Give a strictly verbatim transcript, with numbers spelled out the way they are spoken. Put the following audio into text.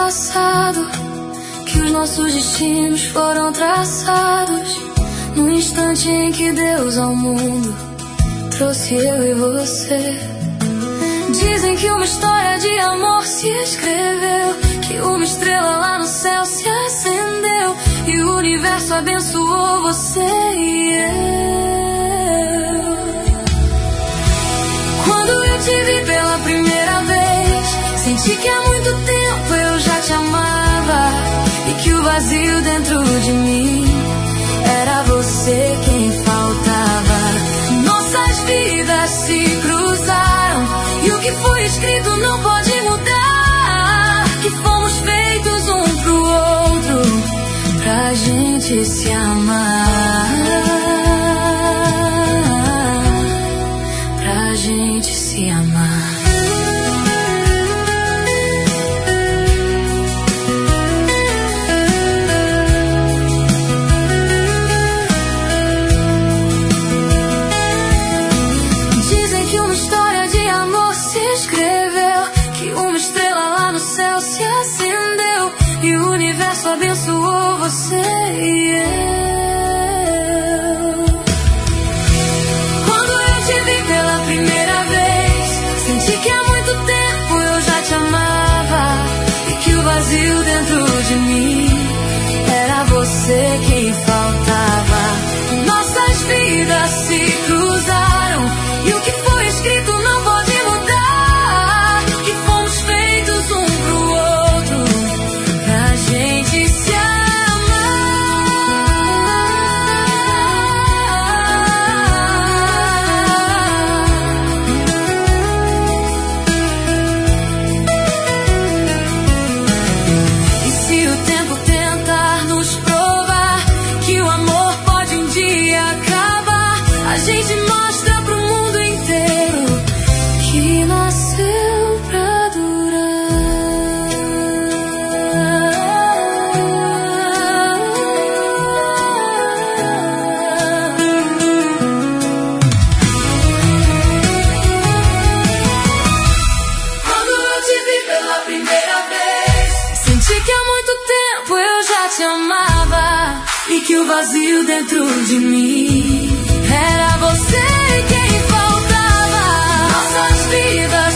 passado, que os nossos destinos foram traçados no instante em que Deus ao mundo trouxe eu e você. Dizem que uma história de amor se escreveu, que uma estrela lá no céu se acendeu e o universo abençoou você e eu. Quando eu te vi pela primeira vez, senti que há muito tempo eu já te amava e que o vazio dentro de mim era você quem faltava. Nossas vidas se cruzaram e o que foi escrito não pode mudar, que fomos feitos um pro outro pra gente se amar, pra gente se amar. Abençoou você e eu. Quando eu te vi pela primeira vez, senti que há muito tempo eu já te amava e que o vazio dentro de mim era você quem faltava. Nossas vidas se cruzaram e o que foi escrito não pode mudar, que fomos feitos um pro outro pra gente se a gente mostra pro mundo inteiro que nasceu pra durar. Quando eu te vi pela primeira vez, senti que há muito tempo eu já te amava e que o vazio dentro de mim era você quem faltava. Nossas vidas